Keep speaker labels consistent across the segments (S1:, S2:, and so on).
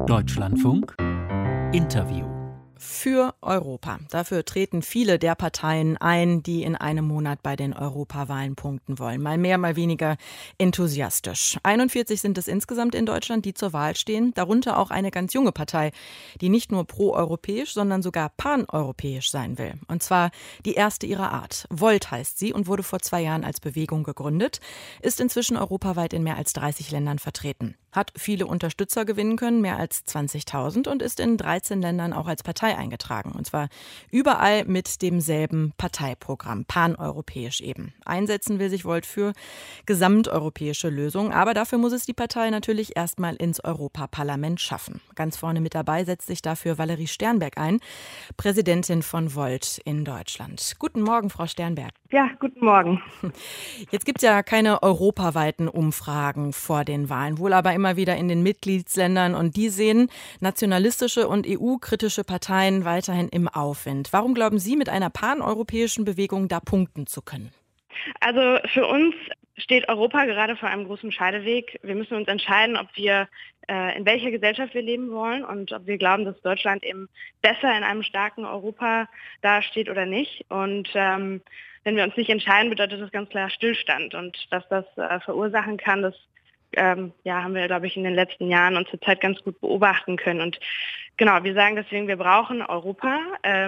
S1: Deutschlandfunk Interview.
S2: Für Europa. Dafür treten viele der Parteien ein, die in einem Monat bei den Europawahlen punkten wollen. Mal mehr, mal weniger enthusiastisch. 41 sind es insgesamt in Deutschland, die zur Wahl stehen. Darunter auch eine ganz junge Partei, die nicht nur proeuropäisch, sondern sogar paneuropäisch sein will. Und zwar die erste ihrer Art. Volt heißt sie und wurde vor 2 Jahren als Bewegung gegründet, ist inzwischen europaweit in mehr als 30 Ländern vertreten. Hat viele Unterstützer gewinnen können, mehr als 20.000, und ist in 13 Ländern auch als Partei eingetragen. Und zwar überall mit demselben Parteiprogramm, paneuropäisch eben. Einsetzen will sich Volt für gesamteuropäische Lösungen, aber dafür muss es die Partei natürlich erstmal ins Europaparlament schaffen. Ganz vorne mit dabei setzt sich dafür Valerie Sternberg ein, Präsidentin von Volt in Deutschland. Guten Morgen, Frau Sternberg.
S3: Ja, guten Morgen.
S2: Jetzt gibt es ja keine europaweiten Umfragen vor den Wahlen, wohl aber immer wieder in den Mitgliedsländern, und die sehen nationalistische und EU-kritische Parteien weiterhin im Aufwind. Warum glauben Sie, mit einer paneuropäischen Bewegung da punkten zu können?
S3: Also für uns steht Europa gerade vor einem großen Scheideweg. Wir müssen uns entscheiden, ob wir in welcher Gesellschaft wir leben wollen und ob wir glauben, dass Deutschland eben besser in einem starken Europa dasteht oder nicht. Und wenn wir uns nicht entscheiden, bedeutet das ganz klar Stillstand. Und was das verursachen kann, das haben wir, glaube ich, in den letzten Jahren und zur Zeit ganz gut beobachten können. Und genau, wir sagen deswegen, wir brauchen Europa.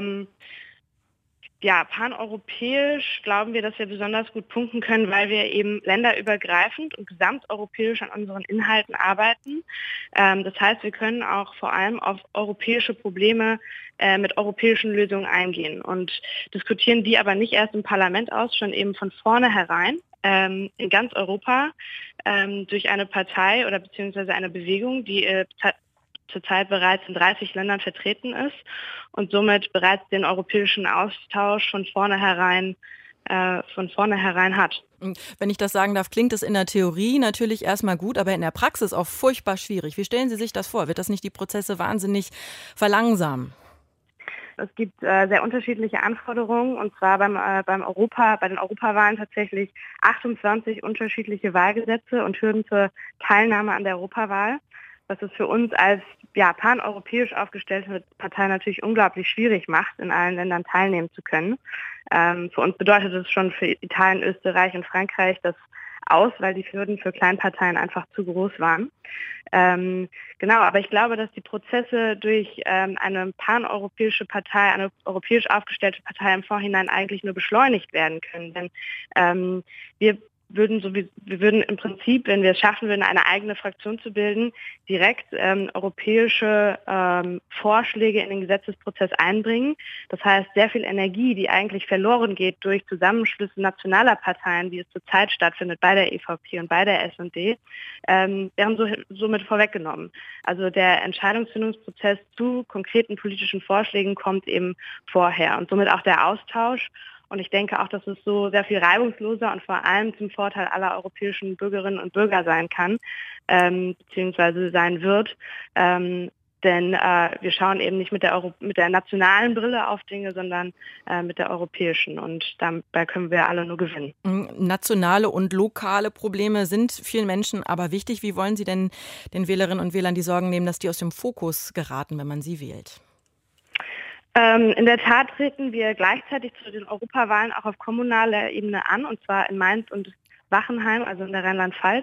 S3: Paneuropäisch glauben wir, dass wir besonders gut punkten können, weil wir eben länderübergreifend und gesamteuropäisch an unseren Inhalten arbeiten. Das heißt, wir können auch vor allem auf europäische Probleme mit europäischen Lösungen eingehen und diskutieren die aber nicht erst im Parlament aus, schon eben von vornherein in ganz Europa durch eine Partei oder beziehungsweise eine Bewegung, die zurzeit bereits in 30 Ländern vertreten ist und somit bereits den europäischen Austausch von vornherein hat.
S2: Wenn ich das sagen darf, klingt es in der Theorie natürlich erstmal gut, aber in der Praxis auch furchtbar schwierig. Wie stellen Sie sich das vor? Wird das nicht die Prozesse wahnsinnig verlangsamen?
S3: Es gibt sehr unterschiedliche Anforderungen, und zwar bei den Europawahlen tatsächlich 28 unterschiedliche Wahlgesetze und Hürden zur Teilnahme an der Europawahl, was es für uns als paneuropäisch aufgestellte Partei natürlich unglaublich schwierig macht, in allen Ländern teilnehmen zu können. Für uns bedeutet es schon für Italien, Österreich und Frankreich das aus, weil die Hürden für Kleinparteien einfach zu groß waren. Aber ich glaube, dass die Prozesse durch eine paneuropäische Partei, eine europäisch aufgestellte Partei im Vorhinein eigentlich nur beschleunigt werden können. Denn wir würden im Prinzip, wenn wir es schaffen würden, eine eigene Fraktion zu bilden, direkt europäische Vorschläge in den Gesetzesprozess einbringen. Das heißt, sehr viel Energie, die eigentlich verloren geht durch Zusammenschlüsse nationaler Parteien, wie es zurzeit stattfindet bei der EVP und bei der S&D, wären somit vorweggenommen. Also der Entscheidungsfindungsprozess zu konkreten politischen Vorschlägen kommt eben vorher und somit auch der Austausch. Und ich denke auch, dass es so sehr viel reibungsloser und vor allem zum Vorteil aller europäischen Bürgerinnen und Bürger sein kann, beziehungsweise sein wird. Denn wir schauen eben nicht mit der nationalen Brille auf Dinge, sondern mit der europäischen. Und dabei können wir alle nur gewinnen.
S2: Nationale und lokale Probleme sind vielen Menschen aber wichtig. Wie wollen Sie denn den Wählerinnen und Wählern die Sorgen nehmen, dass die aus dem Fokus geraten, wenn man sie wählt?
S3: In der Tat treten wir gleichzeitig zu den Europawahlen auch auf kommunaler Ebene an, und zwar in Mainz und Wachenheim, also in der Rheinland-Pfalz.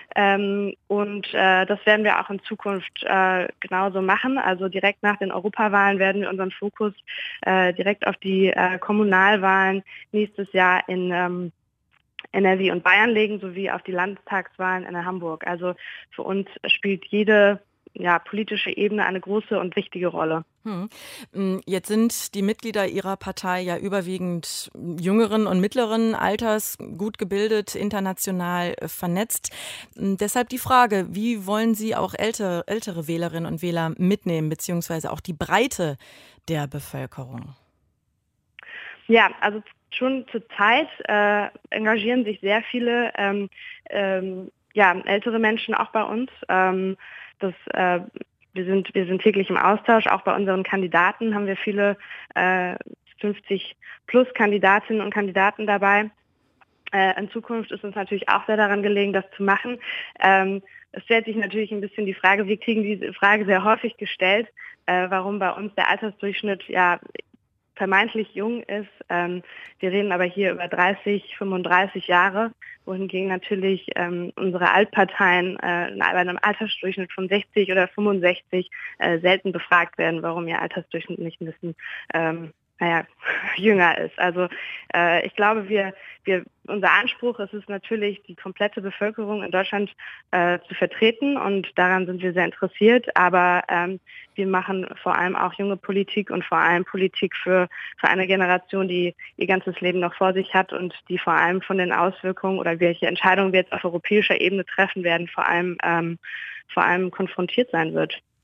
S3: Das werden wir auch in Zukunft genauso machen. Also direkt nach den Europawahlen werden wir unseren Fokus direkt auf die Kommunalwahlen nächstes Jahr in NRW und Bayern legen, sowie auf die Landtagswahlen in Hamburg. Also für uns spielt jede politische Ebene eine große und wichtige Rolle.
S2: Jetzt sind die Mitglieder Ihrer Partei ja überwiegend jüngeren und mittleren Alters, gut gebildet, international vernetzt. Deshalb die Frage, wie wollen Sie auch ältere Wählerinnen und Wähler mitnehmen, beziehungsweise auch die Breite der Bevölkerung?
S3: Ja, also schon zur Zeit engagieren sich sehr viele ältere Menschen auch bei uns. Wir sind täglich im Austausch. Auch bei unseren Kandidaten haben wir viele 50 plus Kandidatinnen und Kandidaten dabei. In Zukunft ist uns natürlich auch sehr daran gelegen, das zu machen. Es stellt sich natürlich ein bisschen die Frage, wir kriegen diese Frage sehr häufig gestellt, warum bei uns der Altersdurchschnitt vermeintlich jung ist. Wir reden aber hier über 30, 35 Jahre, wohingegen natürlich unsere Altparteien bei einem Altersdurchschnitt von 60 oder 65 selten befragt werden, warum ihr Altersdurchschnitt nicht ein bisschen jünger ist. Also ich glaube, unser Anspruch ist es natürlich, die komplette Bevölkerung in Deutschland zu vertreten, und daran sind wir sehr interessiert. Aber wir machen vor allem auch junge Politik und vor allem Politik für eine Generation, die ihr ganzes Leben noch vor sich hat und die vor allem von den Auswirkungen oder welche Entscheidungen wir jetzt auf europäischer Ebene treffen werden, vor allem konfrontiert sein wird.